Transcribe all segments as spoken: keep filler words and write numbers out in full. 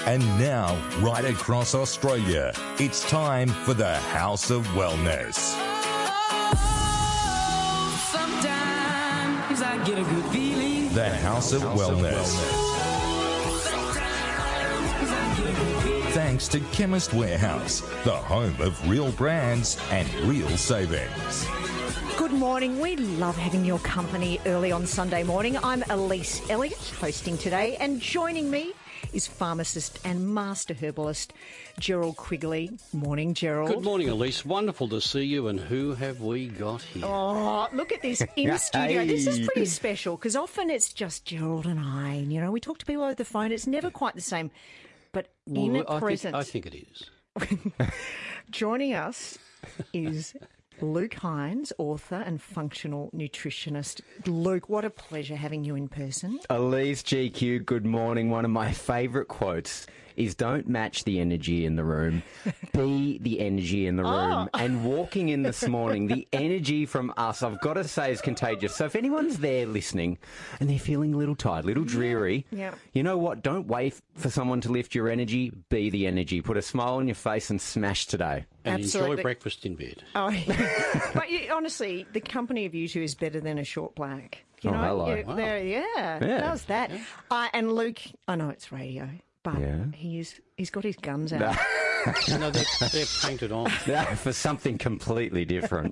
And now, right across Australia, it's time for the House of Wellness. Oh, sometimes I get a good feeling. The House of Wellness. Thanks to Chemist Warehouse, the home of real brands and real savings. Good morning. We love having your company early on Sunday morning. I'm Elise Elliott, hosting today, and joining me is pharmacist and master herbalist Gerald Quigley. Morning, Gerald. Good morning, Elise. Wonderful to see you. And who have we got here? Oh, look at this in studio. This is pretty special because often it's just Gerald and I. And, you know, we talk to people over the phone. It's never quite the same. But in well, a I presence, think, I think it is. Joining us is Luke Hines, author and functional nutritionist. Luke, what a pleasure having you in person. Elise G Q, good morning. One of my favourite quotes is don't match the energy in the room, be the energy in the room. Oh. And walking in this morning, the energy from us, I've got to say, is contagious. So if anyone's there listening and they're feeling a little tired, a little dreary, Yeah. you know what? Don't wait for someone to lift your energy. Be the energy. Put a smile on your face and smash today. And Absolutely. enjoy breakfast in bed. Oh, yeah. But you, honestly, the company of you two is better than a short black. You Oh, know, hello. You- Wow. there- yeah, Yeah. how's that? Uh, and Luke, I know it's radio, but Yeah. he's he's got his guns out. No, they're, they're painted on. For something completely different.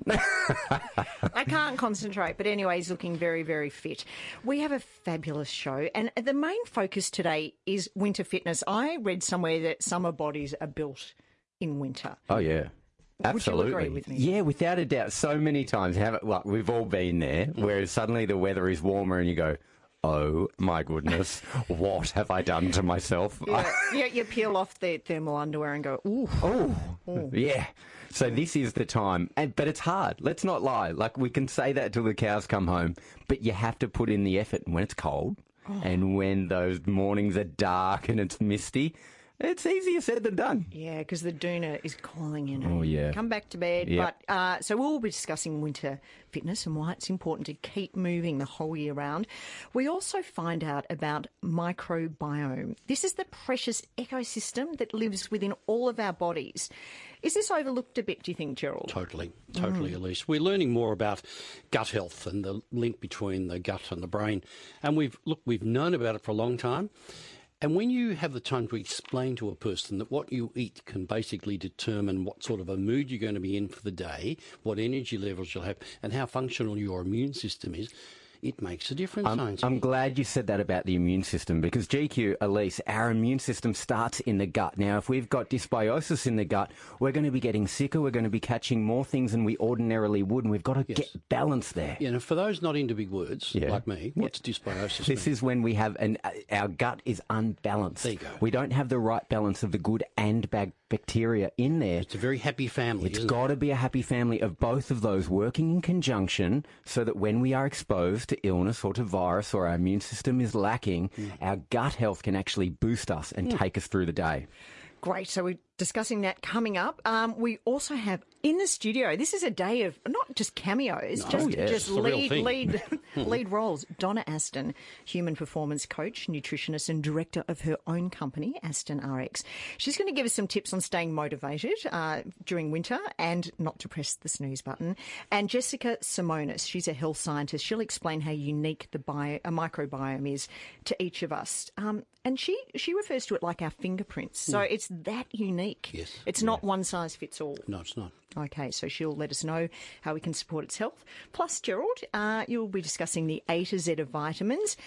I can't concentrate, but anyway, he's looking very, very fit. We have a fabulous show, and the main focus today is winter fitness. I read somewhere that summer bodies are built in winter. Oh, yeah. Absolutely. Would you agree with me? Yeah, without a doubt. So many times, have like, we've all been there, where suddenly the weather is warmer and you go, oh, my goodness, what have I done to myself? Yeah, you, you peel off the thermal underwear and go, ooh. Oh, yeah. So this is the time. And, but it's hard. Let's not lie. Like, we can say that till the cows come home, but you have to put in the effort. And when it's cold and when those mornings are dark and it's misty, it's easier said than done. Yeah, because the doona is calling, you know. Oh, yeah. Come back to bed. Yep. But uh, so we'll be discussing winter fitness and why it's important to keep moving the whole year round. We also find out about microbiome. This is the precious ecosystem that lives within all of our bodies. Is this overlooked a bit, do you think, Gerald? Totally, totally, Elise. We're learning more about gut health and the link between the gut and the brain. And we've, look, we've known about it for a long time. And when you have the time to explain to a person that what you eat can basically determine what sort of a mood you're going to be in for the day, what energy levels you'll have, and how functional your immune system is, it makes a difference. I'm, I'm glad you said that about the immune system because, G Q, Elise, our immune system starts in the gut. Now, if we've got dysbiosis in the gut, we're going to be getting sicker, we're going to be catching more things than we ordinarily would, and we've got to Yes. get balance there. Yeah, and for those not into big words, Yeah. like me, what's dysbiosis This mean? is when we have an uh, our gut is unbalanced. There you go. We don't have the right balance of the good and bad bacteria in there. It's a very happy family, It's isn't got to be a happy family of both of those working in conjunction so that when we are exposed to illness or to virus or our immune system is lacking, Mm. our gut health can actually boost us and take us through the day. Great. So we're discussing that coming up. Um, we also have in the studio, this is a day of not just cameos, No, just, yes. just It's the real lead, thing. lead, lead roles. Donna Aston, human performance coach, nutritionist and director of her own company, Aston R X. She's going to give us some tips on staying motivated uh, during winter and not to press the snooze button. And Jessica Simonis, she's a health scientist. She'll explain how unique the bio, a microbiome is to each of us. Um, and she, she refers to it like our fingerprints. So it's that unique. Yes. It's not one size fits all. No, it's not. Okay, so she'll let us know how we can support its health. Plus, Gerald, uh, you'll be discussing the A to Z of vitamins.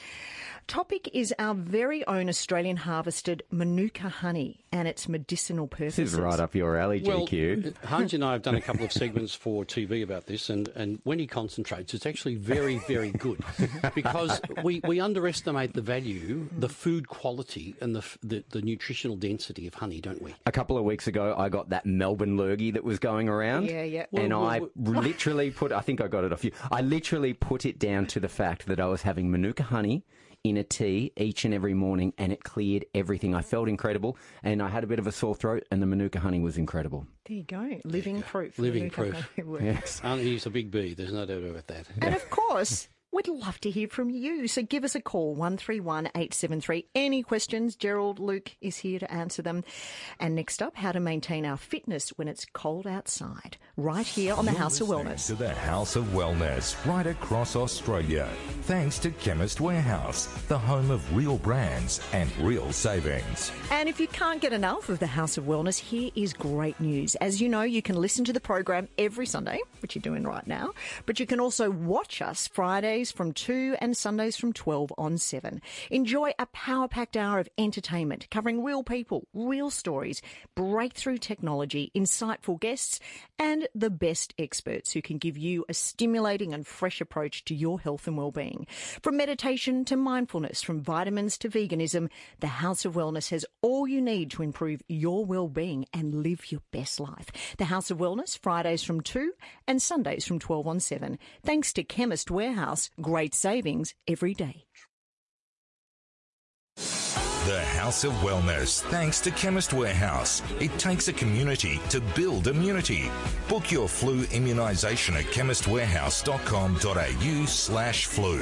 Topic is our very own Australian harvested Manuka honey and its medicinal purposes. This is right up your alley, Well, G Q. Hans and I have done a couple of segments for T V about this, and, and when he concentrates, it's actually very, very good because we, we underestimate the value, the food quality, and the, the the nutritional density of honey, don't we? A couple of weeks ago, I got that Melbourne lurgy that was going around. Yeah, yeah. And Well, I well, literally put, I think I got it off you, I literally put it down to the fact that I was having Manuka honey in a tea each and every morning, and it cleared everything. I felt incredible, and I had a bit of a sore throat, and the Manuka honey was incredible. There you go. Living proof. Living Manuka proof. honey works. Yes. And he's a big B, there's no doubt about that. And of course, we'd love to hear from you. So give us a call, one three one, eight seven three. Any questions? Gerald, Luke is here to answer them. And next up, how to maintain our fitness when it's cold outside, right here on the You're House of listening Wellness. To the House of Wellness, right across Australia. Thanks to Chemist Warehouse, the home of real brands and real savings. And if you can't get enough of the House of Wellness, here is great news. As you know, you can listen to the program every Sunday, which you're doing right now, but you can also watch us Fridays from two and Sundays from twelve on seven. Enjoy a power-packed hour of entertainment covering real people, real stories, breakthrough technology, insightful guests, and the best experts who can give you a stimulating and fresh approach to your health and well-being. From meditation to mindfulness, from vitamins to veganism, the House of Wellness has all you need to improve your well-being and live your best life. The House of Wellness, Fridays from two and Sundays from twelve on seven. Thanks to Chemist Warehouse, great savings every day. The House of Wellness, thanks to Chemist Warehouse. It takes a community to build immunity. Book your flu immunisation at chemistwarehouse.com.au slash flu.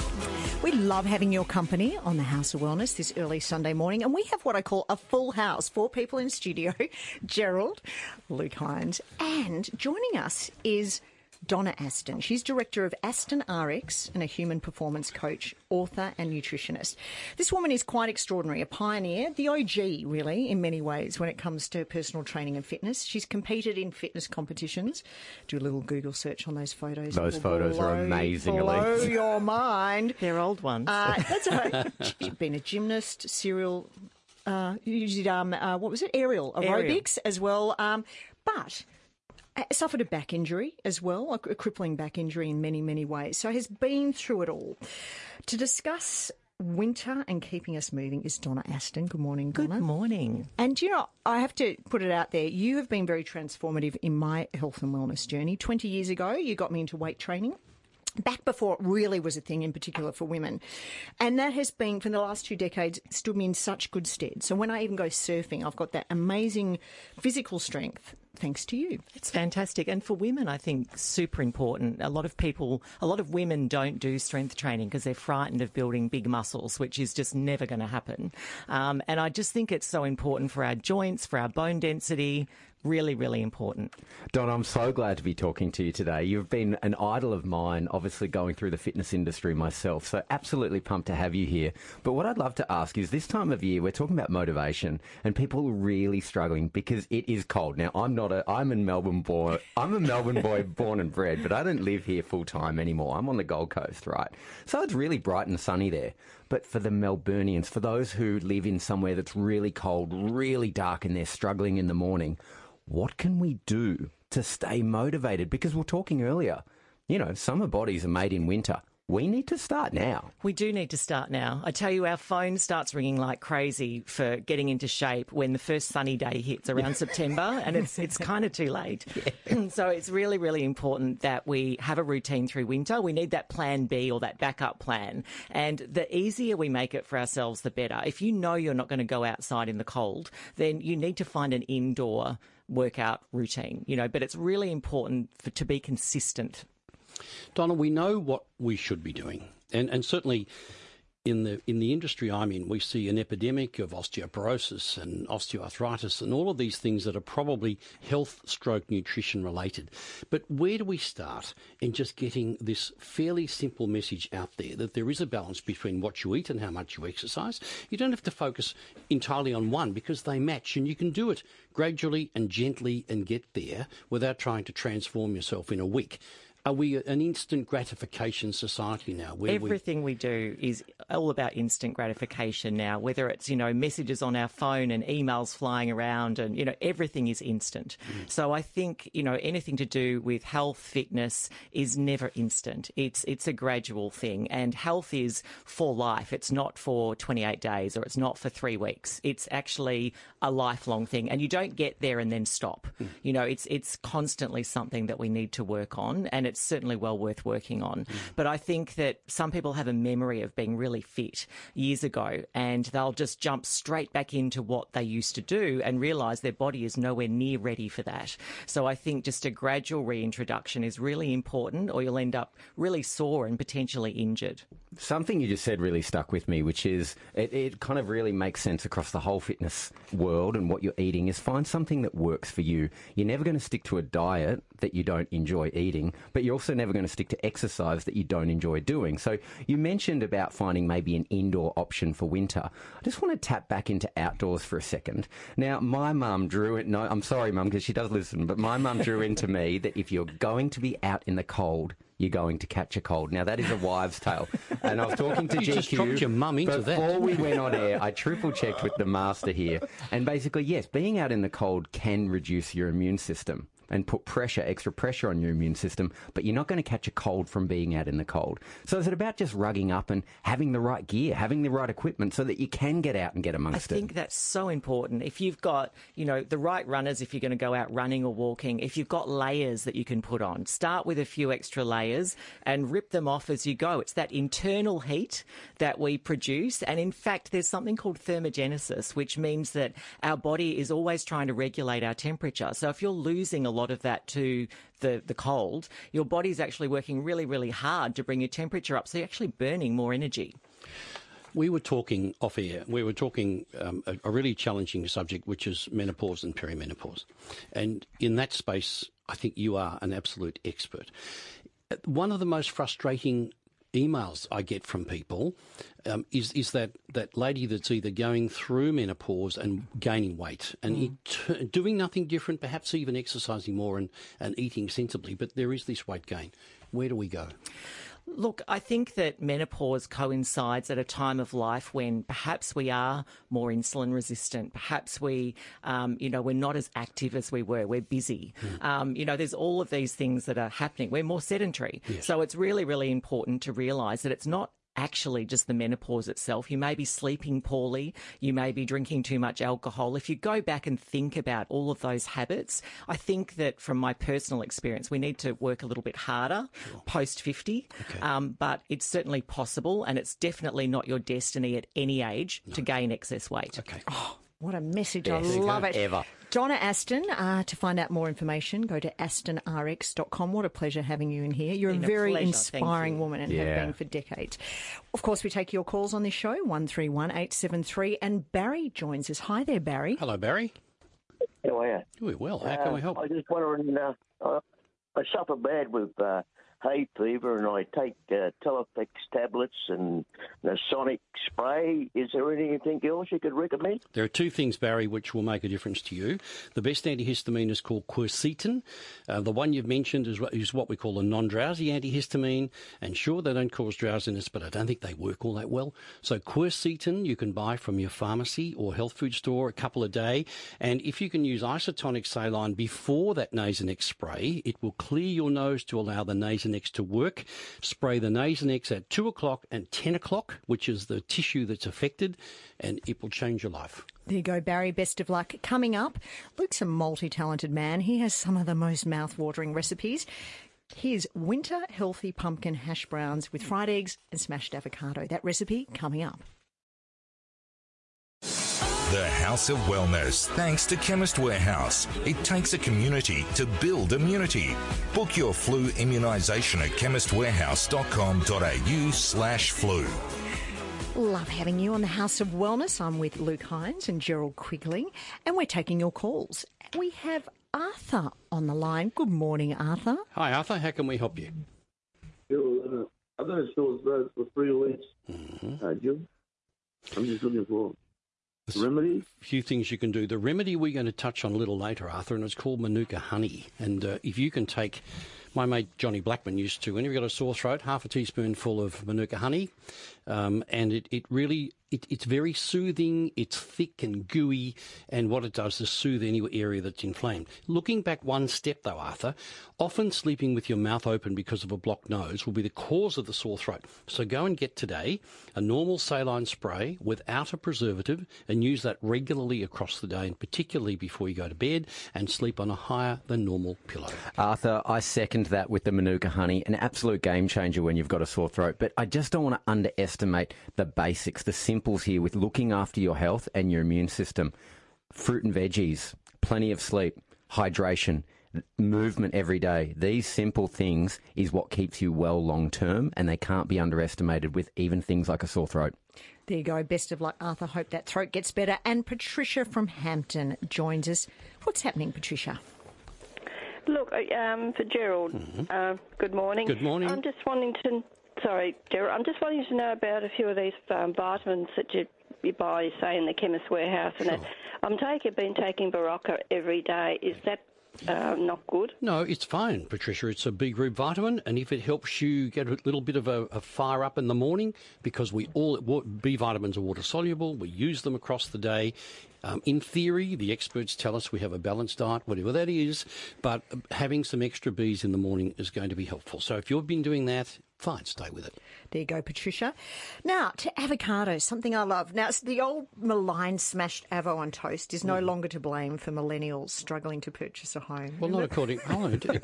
We love having your company on the House of Wellness this early Sunday morning, and we have what I call a full house. Four people in studio, Gerald, Luke Hines, and joining us is Donna Aston. She's director of Aston R X and a human performance coach, author and nutritionist. This woman is quite extraordinary, a pioneer, the O G really in many ways when it comes to personal training and fitness. She's competed in fitness competitions. Do a little Google search on those photos. Those photos blow, are amazing, blow Elise. your mind. They're old ones. Uh, that's right. She's been a gymnast, serial, uh, you did, um, uh, what was it? Aerial aerobics Aerial. as well. Um, but suffered a back injury as well, a crippling back injury in many, many ways. So has been through it all. To discuss winter and keeping us moving is Donna Aston. Good morning, Donna. Good morning. And, you know, I have to put it out there, you have been very transformative in my health and wellness journey. twenty years ago, you got me into weight training. Back before it really was a thing, in particular for women. And that has been, for the last two decades, stood me in such good stead. So when I even go surfing, I've got that amazing physical strength thanks to you. It's fantastic. And for women, I think super important. A lot of people, a lot of women don't do strength training because they're frightened of building big muscles, which is just never going to happen. Um, and I just think it's so important for our joints, for our bone density. Really, really important. Don, I'm so glad to be talking to you today. You've been an idol of mine, obviously going through the fitness industry myself, so absolutely pumped to have you here. But what I'd love to ask is, this time of year, we're talking about motivation, and people are really struggling because it is cold. Now, I'm not a, I'm a Melbourne boy, I'm a Melbourne boy born and bred, but I don't live here full time anymore. I'm on the Gold Coast, right? So it's really bright and sunny there. But for the Melburnians, for those who live in somewhere that's really cold, really dark, and they're struggling in the morning, what can we do to stay motivated? Because we were talking earlier, you know, summer bodies are made in winter. We need to start now. We do need to start now. I tell you, our phone starts ringing like crazy for getting into shape when the first sunny day hits around September, and it's it's kind of too late. Yeah. So it's really, really important that we have a routine through winter. We need that plan B or that backup plan. And the easier we make it for ourselves, the better. If you know you're not going to go outside in the cold, then you need to find an indoor workout routine, you know, but it's really important for, to be consistent. Donna, we know what we should be doing, and and certainly in the in the industry I'm in, we see an epidemic of osteoporosis and osteoarthritis and all of these things that are probably health stroke nutrition related. But where do we start in just getting this fairly simple message out there that there is a balance between what you eat and how much you exercise? You don't have to focus entirely on one because they match, and you can do it gradually and gently and get there without trying to transform yourself in a week. Are we an instant gratification society now? Where Everything we... we do is all about instant gratification now, whether it's, you know, messages on our phone and emails flying around and, you know, everything is instant. Mm. So I think, you know, anything to do with health, fitness is never instant. It's, it's a gradual thing, and health is for life. It's not for twenty-eight days or it's not for three weeks. It's actually a lifelong thing, and you don't get there and then stop. Mm. You know, it's, it's constantly something that we need to work on, and it's certainly well worth working on. Mm. But I think that some people have a memory of being really fit years ago, and they'll just jump straight back into what they used to do and realise their body is nowhere near ready for that. So I think just a gradual reintroduction is really important, or you'll end up really sore and potentially injured. Something you just said really stuck with me, which is it, it kind of really makes sense across the whole fitness world, and what you're eating is find something that works for you. You're never going to stick to a diet that you don't enjoy eating, but you're also never going to stick to exercise that you don't enjoy doing. So you mentioned about finding maybe an indoor option for winter. I just want to tap back into outdoors for a second. Now, my mum drew it, no, I'm sorry, Mum, because she does listen, but my mum drew into me that if you're going to be out in the cold, you're going to catch a cold. Now, that is a wives' tale. And I was talking to you G Q. Just dropped your mum into before that. Before we went on air, I triple-checked with the master here. And basically, yes, being out in the cold can reduce your immune system and put pressure, extra pressure on your immune system, but you're not going to catch a cold from being out in the cold. So is it about just rugging up and having the right gear, having the right equipment so that you can get out and get amongst it? I think that's so important. If you've got, you know, the right runners, if you're going to go out running or walking, if you've got layers that you can put on, start with a few extra layers and rip them off as you go. It's that internal heat that we produce. And in fact, there's something called thermogenesis, which means that our body is always trying to regulate our temperature. So if you're losing a lot of that to the, the cold, your body's actually working really, really hard to bring your temperature up. So you're actually burning more energy. We were talking off air, we were talking um, a, a really challenging subject, which is menopause and perimenopause. And in that space, I think you are an absolute expert. One of the most frustrating emails I get from people um, is is that, that lady that's either going through menopause and gaining weight and mm. it, doing nothing different, perhaps even exercising more and, and eating sensibly, but there is this weight gain. Where do we go? Look, I think that menopause coincides at a time of life when perhaps we are more insulin resistant. Perhaps we, um, you know, we're not as active as we were. We're busy. Mm. Um, you know, there's all of these things that are happening. We're more sedentary. Yes. So it's really, really important to realise that it's not actually just the menopause itself. You may be sleeping poorly, you may be drinking too much alcohol. If you go back and think about all of those habits, I think that from my personal experience, we need to work a little bit harder sure. post fifty, okay. um, but it's certainly possible, and it's definitely not your destiny at any age no. to gain excess weight. Okay. Oh, what a message. Best I love it. Ever. Donna Aston, uh, to find out more information, go to aston r x dot com. What a pleasure having you in here. You're been a very a inspiring woman and yeah. have been for decades. Of course, we take your calls on this show, one three one eight seven three, and Barry joins us. Hi there, Barry. Hello, Barry. How are you? Doing well. How can uh, we help? I was just wondering, uh, uh, I suffer bad with uh, hay fever, and I take uh, Teleflex tablets and the Sonic spray. Is there anything else you could recommend? There are two things, Barry, which will make a difference to you. The best antihistamine is called quercetin. Uh, the one you've mentioned is what, is what we call a non-drowsy antihistamine. And sure, they don't cause drowsiness, but I don't think they work all that well. So quercetin you can buy from your pharmacy or health food store a couple a day. And if you can use isotonic saline before that Nasonex spray, it will clear your nose to allow the Nasonex to work. Spray the Nasonex at two o'clock and ten o'clock, which is the tissue that's affected, and it will change your life. There you go, Barry. Best of luck. Coming up, Luke's a multi-talented man. He has some of the most mouth-watering recipes. Here's winter healthy pumpkin hash browns with fried eggs and smashed avocado. That recipe coming up. The House of Wellness, thanks to Chemist Warehouse. It takes a community to build immunity. Book your flu immunisation at chemist warehouse dot com dot a u slash flu. Love having you on the House of Wellness. I'm with Luke Hines and Gerald Quigley, and we're taking your calls. We have Arthur on the line. Good morning, Arthur. Hi, Arthur. How can we help you? Jill, uh, I've been in stores for three weeks. Mm-hmm. Uh, Jill, I'm just looking for a remedy. A few things you can do. The remedy we're going to touch on a little later, Arthur, and it's called Manuka honey. And uh, if you can take, my mate Johnny Blackman used to, whenever you've got a sore throat, half a teaspoonful of Manuka honey, um, and it, it really it, it's very soothing, it's thick and gooey, and what it does is soothe any area that's inflamed. Looking back one step though, Arthur, often sleeping with your mouth open because of a blocked nose will be the cause of the sore throat. So go and get today a normal saline spray without a preservative and use that regularly across the day, and particularly before you go to bed, and sleep on a higher than normal pillow. Arthur, I second that with the Manuka honey, an absolute game changer when you've got a sore throat. But I just don't want to underestimate the basics, the simples here with looking after your health and your immune system. Fruit and veggies, plenty of sleep, hydration, movement every day. These simple things is what keeps you well long term, and they can't be underestimated with even things like a sore throat. There you go. Best of luck, Arthur. Hope that throat gets better. And Patricia from Hampton joins us. What's happening, Patricia? Look, um, for Gerald, mm-hmm. uh, good morning. Good morning. I'm just wanting to, sorry, Gerald, I'm just wanting to know about a few of these um, vitamins that you, you buy, say, in the Chemist Warehouse. Sure. And that. I'm taking, been taking Barocca every day. Is that uh, not good? No, it's fine, Patricia. It's a B group vitamin, and if it helps you get a little bit of a, a fire up in the morning, because we all B vitamins are water soluble, we use them across the day. Um, in theory, the experts tell us we have a balanced diet, whatever that is, but having some extra Bs in the morning is going to be helpful. So if you've been doing that, fine, stay with it. There you go, Patricia. Now, to avocados, something I love. Now, it's the old maligned smashed avo on toast is no mm. longer to blame for millennials struggling to purchase a home. Well, not according... Oh,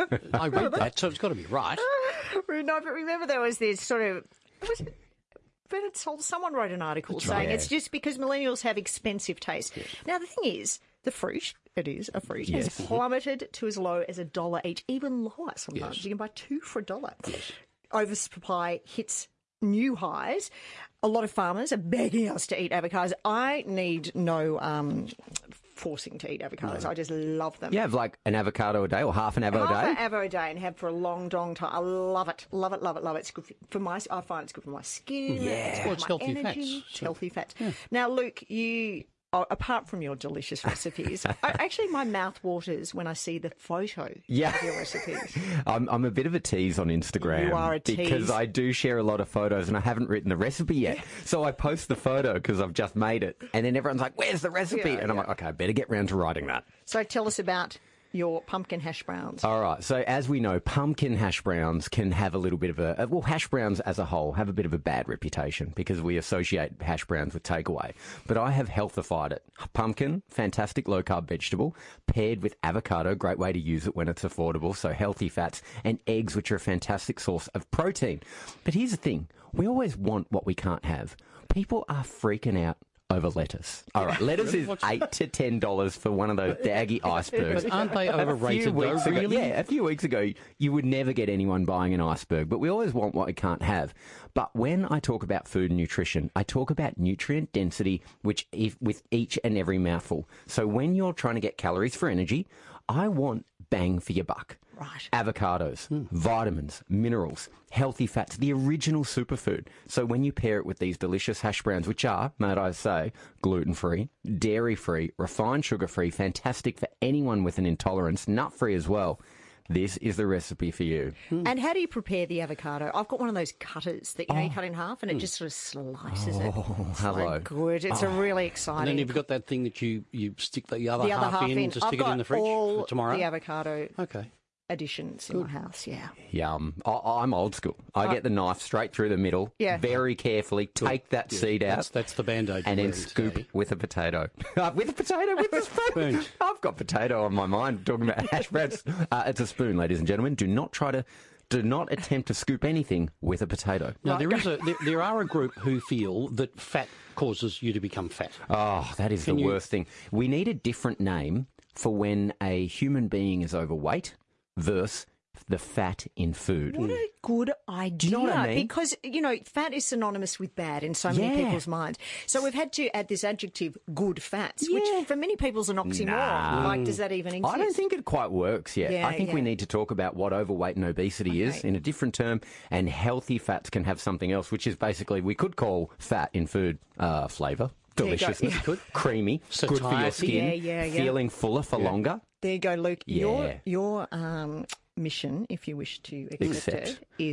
I read that, so it's got to be right. No, but remember there was this sort of... Was it, Bernard Sol, someone wrote an article That's saying right, yeah. it's just because millennials have expensive taste. Yes. Now, the thing is, the fruit, it is a fruit, yes. has plummeted to as low as a dollar each, even lower sometimes. Yes. You can buy two for a dollar. Yes. Oversupply hits new highs. A lot of farmers are begging us to eat avocados. I need no um, forcing to eat avocados. No. I just love them. You have like an avocado a day or half an avo a day? Half an avo a day and have for a long, long time. I love it. Love it, love it, love it. It's good for my, I find it's good for my skin. Yeah. It's, well, it's my healthy energy. fats. It's healthy fats. Yeah. Now, Luke, you... Oh, apart from your delicious recipes, I, actually my mouth waters when I see the photo yeah. of your recipes. I'm, I'm a bit of a tease on Instagram. You are a tease. Because I do share a lot of photos and I haven't written the recipe yet. So I post the photo because I've just made it. And then everyone's like, where's the recipe? Yeah, and I'm yeah. like, okay, I better get round to writing that. So tell us about your pumpkin hash browns. All right. So as we know, pumpkin hash browns can have a little bit of a, well, hash browns as a whole have a bit of a bad reputation because we associate hash browns with takeaway. But I have healthified it. Pumpkin, fantastic low-carb vegetable, paired with avocado, great way to use it when it's affordable, so healthy fats, and eggs, which are a fantastic source of protein. But here's the thing. We always want what we can't have. People are freaking out over lettuce. All right, lettuce is eight to ten dollars for one of those daggy icebergs. But aren't they overrated though? Ago, really? Yeah, a few weeks ago, you would never get anyone buying an iceberg, but we always want what we can't have. But when I talk about food and nutrition, I talk about nutrient density, which if, with each and every mouthful. So when you're trying to get calories for energy, I want bang for your buck. Right. Avocados, mm. vitamins, minerals, healthy fats, the original superfood. So when you pair it with these delicious hash browns, which are, might I say, gluten-free, dairy-free, refined sugar-free, fantastic for anyone with an intolerance, nut-free as well, this is the recipe for you. Mm. And how do you prepare the avocado? I've got one of those cutters that, you know, oh. you cut in half and it mm. just sort of slices it. Oh, it's hello. So good. It's oh. a really exciting. And then you've got that thing that you, you stick the other, the other half, half in, in to stick I've it in the fridge all for tomorrow? The avocado. Okay. Additions in Good. my house, yeah. Yum. I, I'm old school. I Uh, get the knife straight through the middle, Yeah. very carefully, take that Good. seed out, That's, that's the Band-Aid. and you're then wearing scoop today. with a potato. Uh, with a potato, with a spoon. Burnt. I've got potato on my mind talking about hash browns. Uh, it's a spoon, ladies and gentlemen. Do not try to, do not attempt to scoop anything with a potato. Now, there is a there, there are a group who feel that fat causes you to become fat. Oh, that is Can the you- worst thing. We need a different name for when a human being is overweight versus the fat in food. What a good idea. know what I mean? Because, you know, fat is synonymous with bad in so many Yeah. people's minds. So we've had to add this adjective, good fats, Yeah. which for many people is an oxymoron. Nah. Like, does that even exist? I don't think it quite works yet. Yeah, I think we yeah. need to talk about what overweight and obesity is Okay. in a different term, and healthy fats can have something else, which is basically, we could call fat in food uh, flavour, There you go. deliciousness, Yeah. good, creamy, good for your Satiety. skin, Yeah, yeah, yeah. feeling fuller for longer. There you go, Luke. Yeah. Your, your um, mission, if you wish to accept, Accept. it, is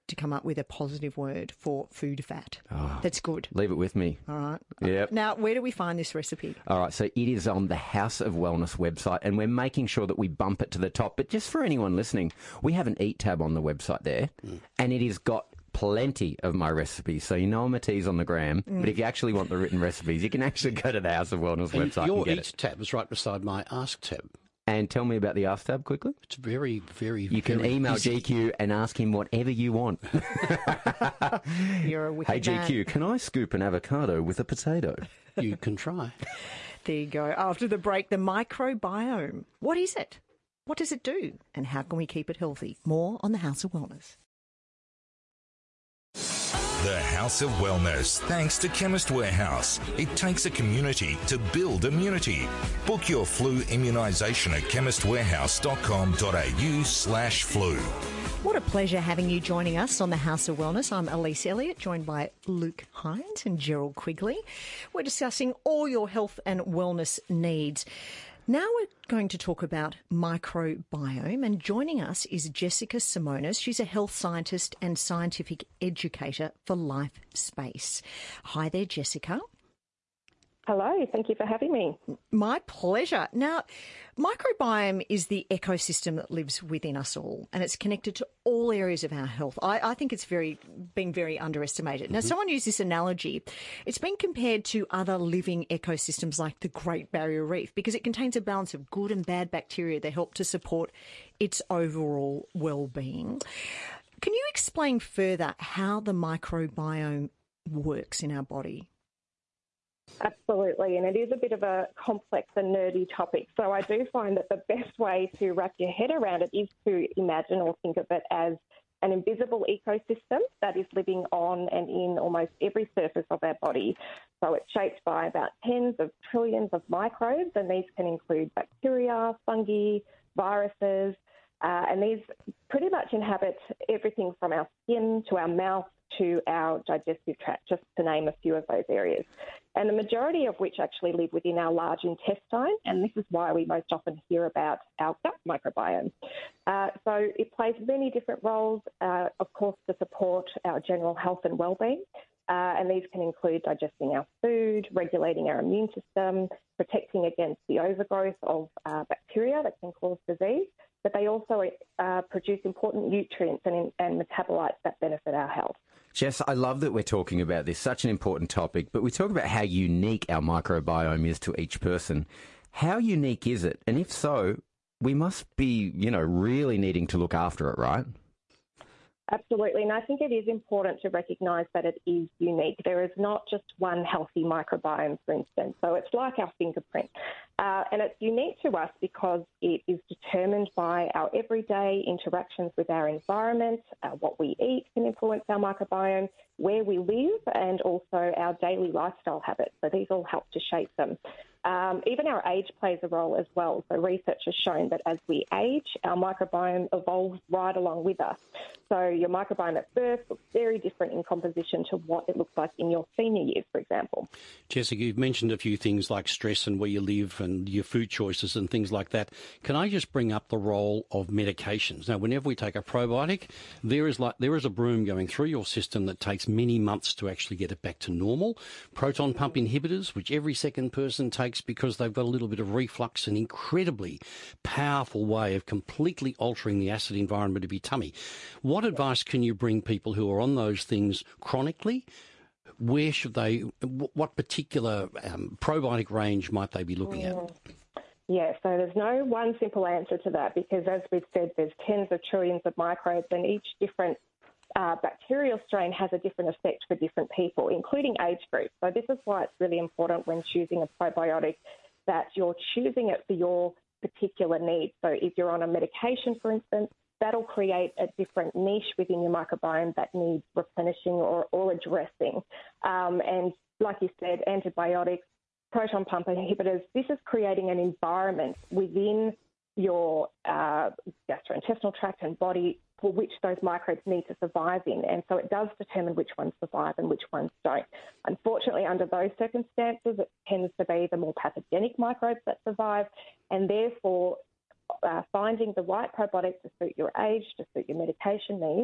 to come up with a positive word for food fat. Oh, That's good. Leave it with me. All right. Yep. Now, where do we find this recipe? All right, so it is on the House of Wellness website, and we're making sure that we bump it to the top. But just for anyone listening, we have an Eat tab on the website there, mm. and it has got plenty of my recipes. So you know I'm a tease on the gram, mm. but if you actually want the written recipes, you can actually go to the House of Wellness and website your and get Eat it. tab is right beside my Ask tab. And tell me about the Ask tab quickly. It's very, very, You very can email easy. G Q and ask him whatever you want. You're a wicked Hey, G Q, man. can I scoop an avocado with a potato? You can try. There you go. After the break, the microbiome. What is it? What does it do? And how can we keep it healthy? More on the House of Wellness. The House of Wellness, thanks to Chemist Warehouse. It takes a community to build immunity. Book your flu immunisation at chemistwarehouse.com.au slash flu. What a pleasure having you joining us on the House of Wellness. I'm Elise Elliott, joined by Luke Hines and Gerald Quigley. We're discussing all your health and wellness needs. Now we're going to talk about microbiome, and joining us is Jessica Simonis. She's a health scientist and scientific educator for Life Space. Hi there, Jessica. Hello, thank you for having me. My pleasure. Now, microbiome is the ecosystem that lives within us all, and it's connected to all areas of our health. I, I think it's very been very underestimated. Now, mm-hmm. someone used this analogy. It's been compared to other living ecosystems like the Great Barrier Reef because it contains a balance of good and bad bacteria that help to support its overall well-being. Can you explain further how the microbiome works in our body? Absolutely, and it is a bit of a complex and nerdy topic. So I do find that the best way to wrap your head around it is to imagine or think of it as an invisible ecosystem that is living on and in almost every surface of our body. So it's shaped by about tens of trillions of microbes, and these can include bacteria, fungi, viruses, uh, and these pretty much inhabit everything from our skin to our mouth to our digestive tract, just to name a few of those areas. And the majority of which actually live within our large intestine, and this is why we most often hear about our gut microbiome. Uh, so it plays many different roles, uh, of course, to support our general health and well-being, uh, and these can include digesting our food, regulating our immune system, protecting against the overgrowth of uh, bacteria that can cause disease, but they also uh, produce important nutrients and, and metabolites that benefit our health. Jess, I love that we're talking about this, such an important topic, but we talk about how unique our microbiome is to each person. How unique is it? And if so, we must be, you know, really needing to look after it, right? Absolutely, and I think it is important to recognise that it is unique. There is not just one healthy microbiome, for instance. So it's like our fingerprint. Uh, and it's unique to us because it is determined by our everyday interactions with our environment. Uh, what we eat can influence our microbiome, where we live, and also our daily lifestyle habits. So these all help to shape them. Um, even our age plays a role as well. So research has shown that as we age, our microbiome evolves right along with us. So your microbiome at birth looks very different in composition to what it looks like in your senior years, for example. Jessica, you've mentioned a few things like stress and where you live and your food choices and things like that. Can I just bring up the role of medications? Now, whenever we take a probiotic, there is like there is a broom going through your system that takes many months to actually get it back to normal. Proton pump inhibitors, which every second person takes because they've got a little bit of reflux, an incredibly powerful way of completely altering the acid environment of your tummy. What advice can you bring people who are on those things chronically? Where should they, what particular um, probiotic range might they be looking at? Yeah, so there's no one simple answer to that because, as we've said, there's tens of trillions of microbes and each different uh, bacterial strain has a different effect for different people, including age groups. So this is why it's really important when choosing a probiotic that you're choosing it for your particular needs. So if you're on a medication, for instance, that'll create a different niche within your microbiome that needs replenishing or, or addressing. Um, and like you said, antibiotics, proton pump inhibitors, this is creating an environment within your uh, gastrointestinal tract and body for which those microbes need to survive in. And so it does determine which ones survive and which ones don't. Unfortunately, under those circumstances, it tends to be the more pathogenic microbes that survive, and therefore uh, finding the right probiotic to suit your age, to suit your medication needs,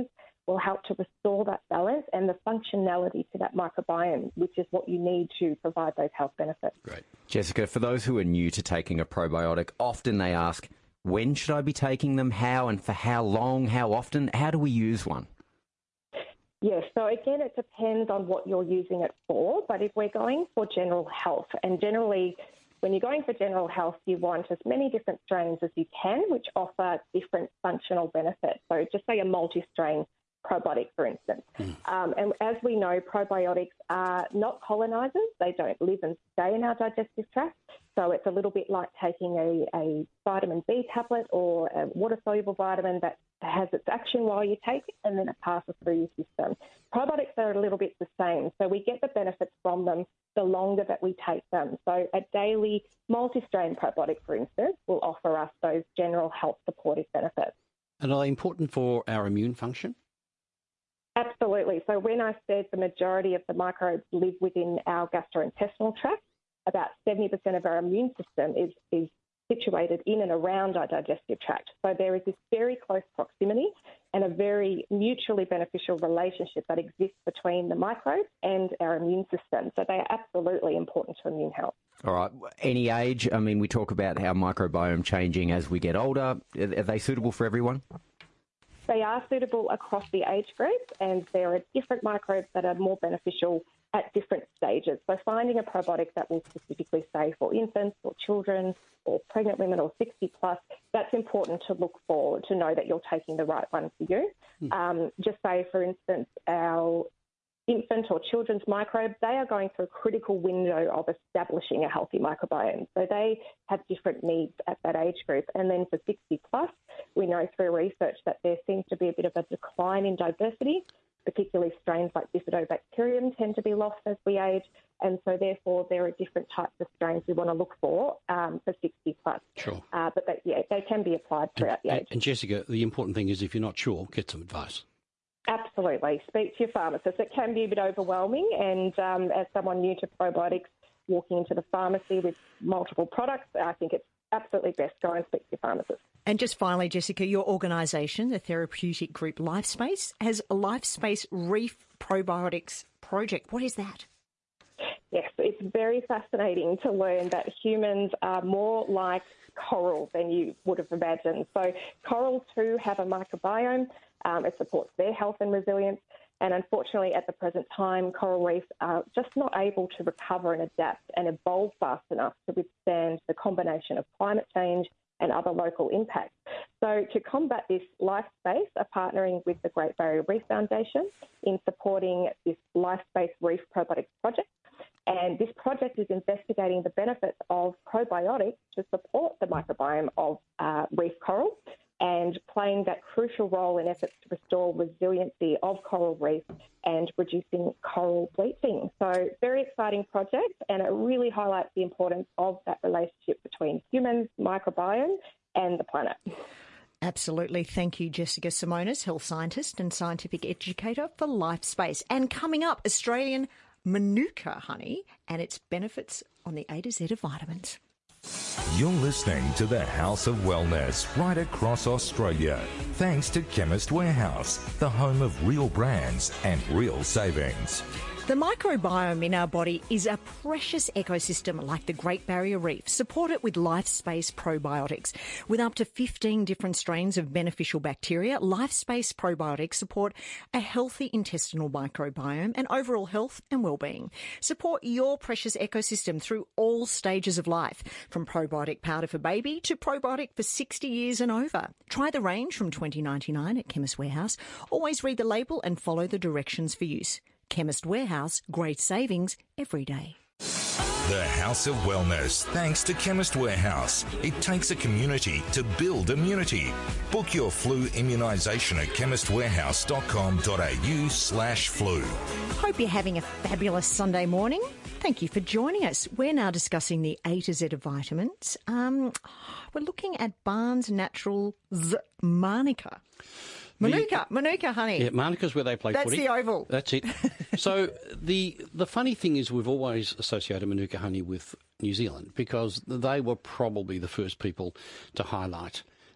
will help to restore that balance and the functionality to that microbiome, which is what you need to provide those health benefits. Great. Jessica, for those who are new to taking a probiotic, often they ask, when should I be taking them, how and for how long, how often? How do we use one? Yes, so again, it depends on what you're using it for, but if we're going for general health, and generally when you're going for general health, you want as many different strains as you can, which offer different functional benefits. So just say a multi-strain probiotic, for instance. Mm. Um, and as we know, probiotics are not colonizers. They don't live and stay in our digestive tract. So it's a little bit like taking a, a vitamin B tablet or a water-soluble vitamin that has its action while you take it and then it passes through your system. Probiotics are a little bit the same. So we get the benefits from them the longer that we take them. So a daily multi-strain probiotic, for instance, will offer us those general health supportive benefits. And are they important for our immune function? Absolutely. So when I said the majority of the microbes live within our gastrointestinal tract, about seventy percent of our immune system is, is situated in and around our digestive tract. So there is this very close proximity and a very mutually beneficial relationship that exists between the microbes and our immune system. So they are absolutely important to immune health. All right. Any age? I mean, we talk about how microbiome changing as we get older. Are they suitable for everyone? They are suitable across the age group, and there are different microbes that are more beneficial at different stages. So finding a probiotic that will specifically say for infants or children or pregnant women or sixty plus, that's important to look for, to know that you're taking the right one for you. Mm. Um, just say, for instance, our infant or children's microbes, they are going through a critical window of establishing a healthy microbiome. So they have different needs at that age group. And then for sixty plus, we know through research that there seems to be a bit of a decline in diversity, particularly strains like Bifidobacterium tend to be lost as we age. And so therefore there are different types of strains we want to look for um, for sixty plus. Sure. Uh, but they, yeah, they can be applied throughout and, the age. And Jessica, the important thing is if you're not sure, get some advice. Absolutely. Speak to your pharmacist. It can be a bit overwhelming, and um, as someone new to probiotics walking into the pharmacy with multiple products, I think it's absolutely best go and speak to your pharmacist. And just finally, Jessica, your organisation, the therapeutic group LifeSpace, has a LifeSpace Reef Probiotics project. What is that? Yes, it's very fascinating to learn that humans are more like coral than you would have imagined. So corals too have a microbiome. Um, it supports their health and resilience. And unfortunately, at the present time, coral reefs are just not able to recover and adapt and evolve fast enough to withstand the combination of climate change and other local impacts. So to combat this, LifeSpace are partnering with the Great Barrier Reef Foundation in supporting this LifeSpace Reef Probiotics project. And this project is investigating the benefits of probiotics to support the microbiome of uh, reef coral and playing that crucial role in efforts to restore resiliency of coral reefs and reducing coral bleaching. So very exciting project, and it really highlights the importance of that relationship between humans, microbiome and the planet. Absolutely. Thank you, Jessica Simonis, health scientist and scientific educator for LifeSpace. And coming up, Australian Manuka honey and its benefits on the A to Z of vitamins. You're listening to the House of Wellness right across Australia. Thanks to Chemist Warehouse, the home of real brands and real savings. The microbiome in our body is a precious ecosystem like the Great Barrier Reef. Support it with LifeSpace probiotics. With up to fifteen different strains of beneficial bacteria, LifeSpace probiotics support a healthy intestinal microbiome and overall health and well-being. Support your precious ecosystem through all stages of life, from probiotic powder for baby to probiotic for sixty years and over. Try the range from twenty ninety-nine at Chemist Warehouse. Always read the label and follow the directions for use. Chemist Warehouse, great savings every day. The House of Wellness, thanks to Chemist Warehouse. It takes a community to build immunity. Book your flu immunisation at chemistwarehouse.com.au slash flu. Hope you're having a fabulous Sunday morning. Thank you for joining us. We're now discussing the A to Z of vitamins. Um, we're looking at Barnes Naturals Manuka. Manuka, the, Manuka honey. Yeah, Manuka's where they play That's footy. That's the oval. That's it. So the the funny thing is we've always associated Manuka honey with New Zealand because they were probably the first people to highlight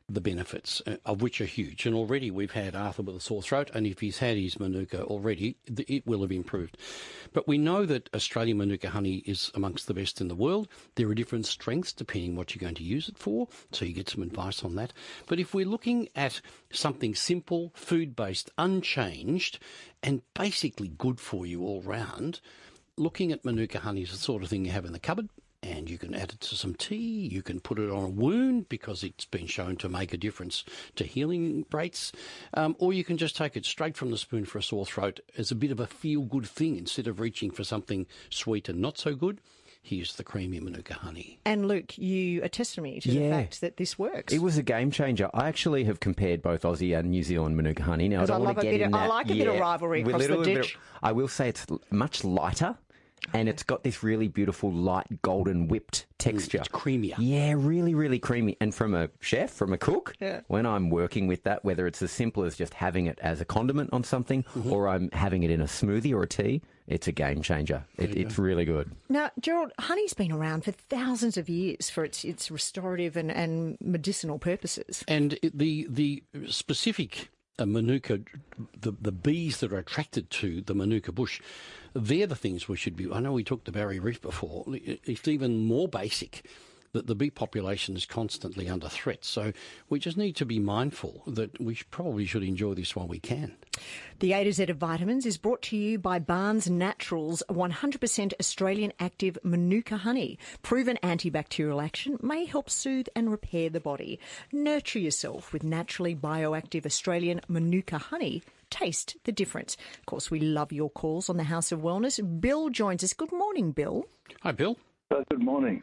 the benefits, uh, of which are huge. And already we've had Arthur with a sore throat, and if he's had his Manuka already, th- it will have improved. But we know that Australian Manuka honey is amongst the best in the world. There are different strengths depending what you're going to use it for, so you get some advice on that. But if we're looking at something simple, food-based, unchanged, and basically good for you all round, looking at Manuka honey is the sort of thing you have in the cupboard. And you can add it to some tea, you can put it on a wound because it's been shown to make a difference to healing rates, um, or you can just take it straight from the spoon for a sore throat as a bit of a feel-good thing instead of reaching for something sweet and not so good. Here's the creamy Manuka honey. And Luke, you attested me to Yeah. the fact that this works. It was a game changer. I actually have compared both Aussie and New Zealand Manuka honey. Now, I 'Cause don't I want love to a get bit in of- I that. like a bit of rivalry with across the little bit of- ditch. I will say it's l- much lighter. And it's got this really beautiful light golden whipped texture. It's creamier. Yeah, really, really creamy. And from a chef, from a cook, Yeah. when I'm working with that, whether it's as simple as just having it as a condiment on something Mm-hmm. or I'm having it in a smoothie or a tea, it's a game changer. It, it's really good. Now, Gerald, honey's been around for thousands of years for its its restorative and, and medicinal purposes. And it, the the specific uh, Manuka, the, the bees that are attracted to the Manuka bush, they're the things we should be. I know we talked the Barrier Reef before. It's even more basic that the bee population is constantly under threat. So we just need to be mindful that we should, probably should enjoy this while we can. The A to Z of Vitamins is brought to you by Barnes Naturals one hundred percent Australian active Manuka honey. Proven antibacterial action may help soothe and repair the body. Nurture yourself with naturally bioactive Australian Manuka honey. Taste the difference. Of course, we love your calls on the House of Wellness. Bill joins us. Good morning, Bill. Hi, Bill. Uh, good morning.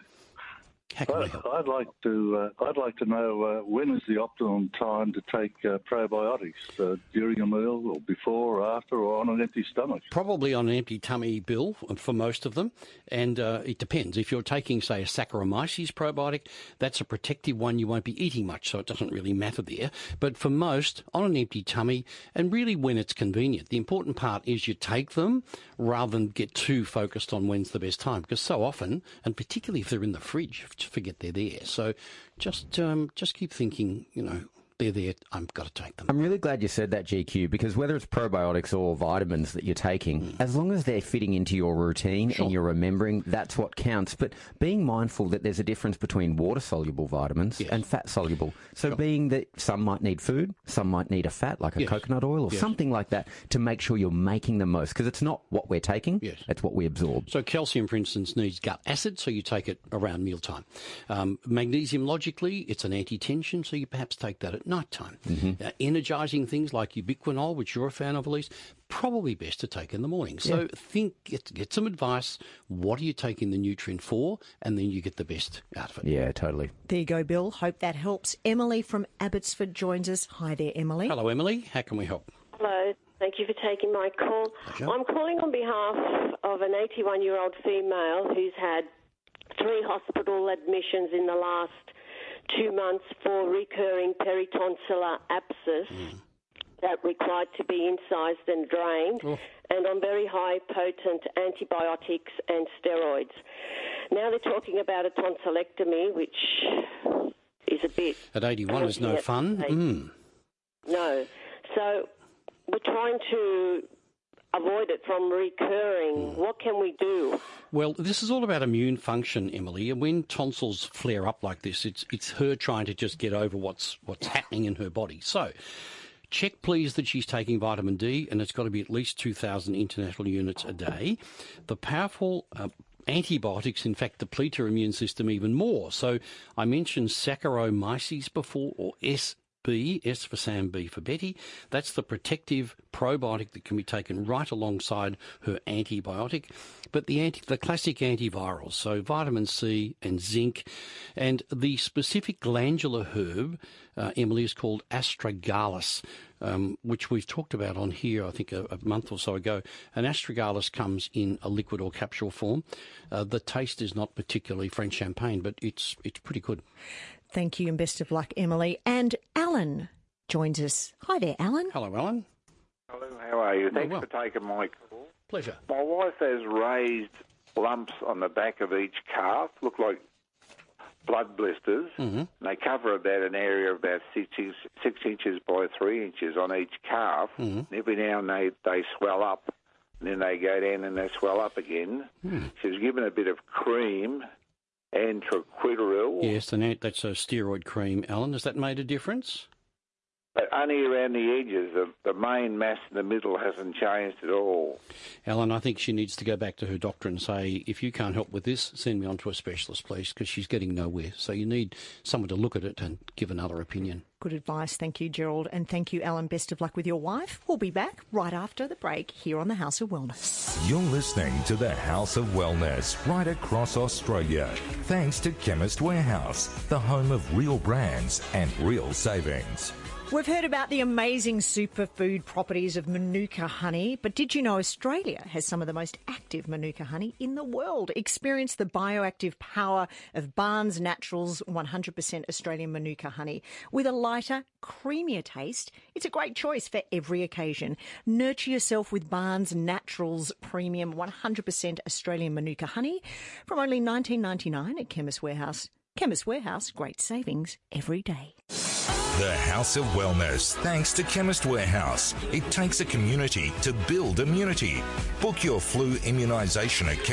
How can we I'd, help? I'd like to. Uh, I'd like to know uh, when is the optimum time to take uh, probiotics uh, during a meal, or before, or after, or on an empty stomach. Probably on an empty tummy, Bill, for most of them. And uh, it depends. If you're taking, say, a Saccharomyces probiotic, that's a protective one. You won't be eating much, so it doesn't really matter there. But for most, on an empty tummy, and really when it's convenient. The important part is you take them rather than get too focused on when's the best time. Because so often, and particularly if they're in the fridge, forget they're there. So just um, just keep thinking, you know, they're there, I've got to take them. I'm really glad you said that, G Q, because whether it's probiotics or vitamins that you're taking, mm. as long as they're fitting into your routine sure. and you're remembering, that's what counts. But being mindful that there's a difference between water-soluble vitamins yes. and fat-soluble. So sure. being that some might need food, some might need a fat, like a yes. coconut oil or yes. something like that, to make sure you're making the most. Because it's not what we're taking, yes. it's what we absorb. So calcium, for instance, needs gut acid, so you take it around mealtime. Um, magnesium, logically, it's an anti-tension, so you perhaps take that at night time. Mm-hmm. Uh, energising things like ubiquinol, which you're a fan of, Elise, probably best to take in the morning. So yeah. think, get, get some advice. What are you taking the nutrient for? And then you get the best out of it. Yeah, totally. There you go, Bill. Hope that helps. Emily from Abbotsford joins us. Hi there, Emily. Hello, Emily. How can we help? Hello. Thank you for taking my call. Pleasure. I'm calling on behalf of an eighty-one-year-old female who's had three hospital admissions in the last two months for recurring peritonsillar abscess mm. that required to be incised and drained, oh. and on very high potent antibiotics and steroids. Now they're talking about a tonsillectomy, which is a bit... At eighty-one is no fun. Mm. No. So we're trying to avoid it from recurring. Mm. What can we do? Well, this is all about immune function, Emily. And when tonsils flare up like this, it's it's her trying to just get over what's what's happening in her body. So check, please, that she's taking vitamin D, and it's got to be at least two thousand international units a day. The powerful... Uh, Antibiotics, in fact, deplete her immune system even more. So I mentioned Saccharomyces before, or S B, S for Sam, B for Betty. That's the protective probiotic that can be taken right alongside her antibiotic. But the anti, the classic antivirals, so vitamin C and zinc, and the specific glandular herb, uh, Emily, is called astragalus, um, which we've talked about on here, I think, a, a month or so ago. And astragalus comes in a liquid or capsule form. Uh, the taste is not particularly French champagne, but it's it's pretty good. Thank you and best of luck, Emily. And Alan joins us. Hi there, Alan. Hello, Alan. Hello, how are you? Thanks oh, well. for taking my call. Pleasure. My wife has raised lumps on the back of each calf, look like blood blisters. Mm-hmm. And they cover about an area of about six, inch, six inches by three inches on each calf. Mm-hmm. And every now and then they, they swell up, and then they go down and they swell up again. Mm. She was given a bit of cream and traquideril. Yes, and that's a steroid cream, Alan. Has that made a difference? But only around the edges. The, the main mass in the middle hasn't changed at all. Alan, I think she needs to go back to her doctor and say, if you can't help with this, send me on to a specialist, please, because she's getting nowhere. So you need someone to look at it and give another opinion. Good advice. Thank you, Gerald. And thank you, Alan. Best of luck with your wife. We'll be back right after the break here on the House of Wellness. You're listening to the House of Wellness right across Australia. Thanks to Chemist Warehouse, the home of real brands and real savings. We've heard about the amazing superfood properties of Manuka honey, but did you know Australia has some of the most active Manuka honey in the world? Experience the bioactive power of Barnes Naturals one hundred percent Australian Manuka honey. With a lighter, creamier taste, it's a great choice for every occasion. Nurture yourself with Barnes Naturals Premium one hundred percent Australian Manuka honey from only nineteen ninety-nine at Chemist Warehouse. Chemist Warehouse, great savings every day. The House of Wellness, thanks to Chemist Warehouse. It takes a community to build immunity. Book your flu immunisation at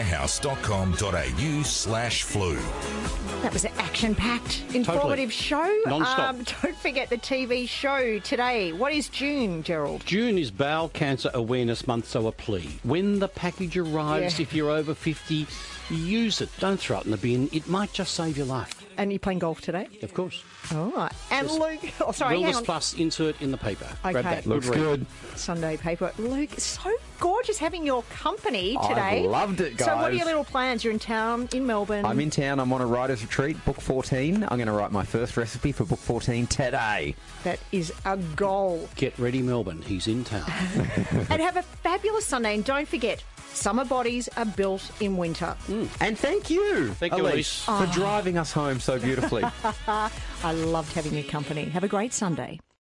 chemistwarehouse.com.au slash flu. That was an action-packed, informative Totally. show. Non-stop. Um, don't forget the T V show today. What is June, Gerald? June is Bowel Cancer Awareness Month, so a plea. When the package arrives, Yeah. if you're over fifty, use it. Don't throw it in the bin. It might just save your life. And you're playing golf today? Of course. All right. And Luke, oh, sorry, hang Wellness on. Plus insert in the paper. Okay. Grab that. Looks read. good. Sunday paper. Luke, it's so gorgeous having your company today. I loved it, guys. So what are your little plans? You're in town, in Melbourne. I'm in town. I'm on a writer's retreat, book fourteen. I'm going to write my first recipe for book fourteen today. That is a goal. Get ready, Melbourne. He's in town. And have a fabulous Sunday. And don't forget, summer bodies are built in winter. Mm. And thank you, Thank you, Elise, Elise. for driving us home so beautifully. I loved having your company. Have a great Sunday.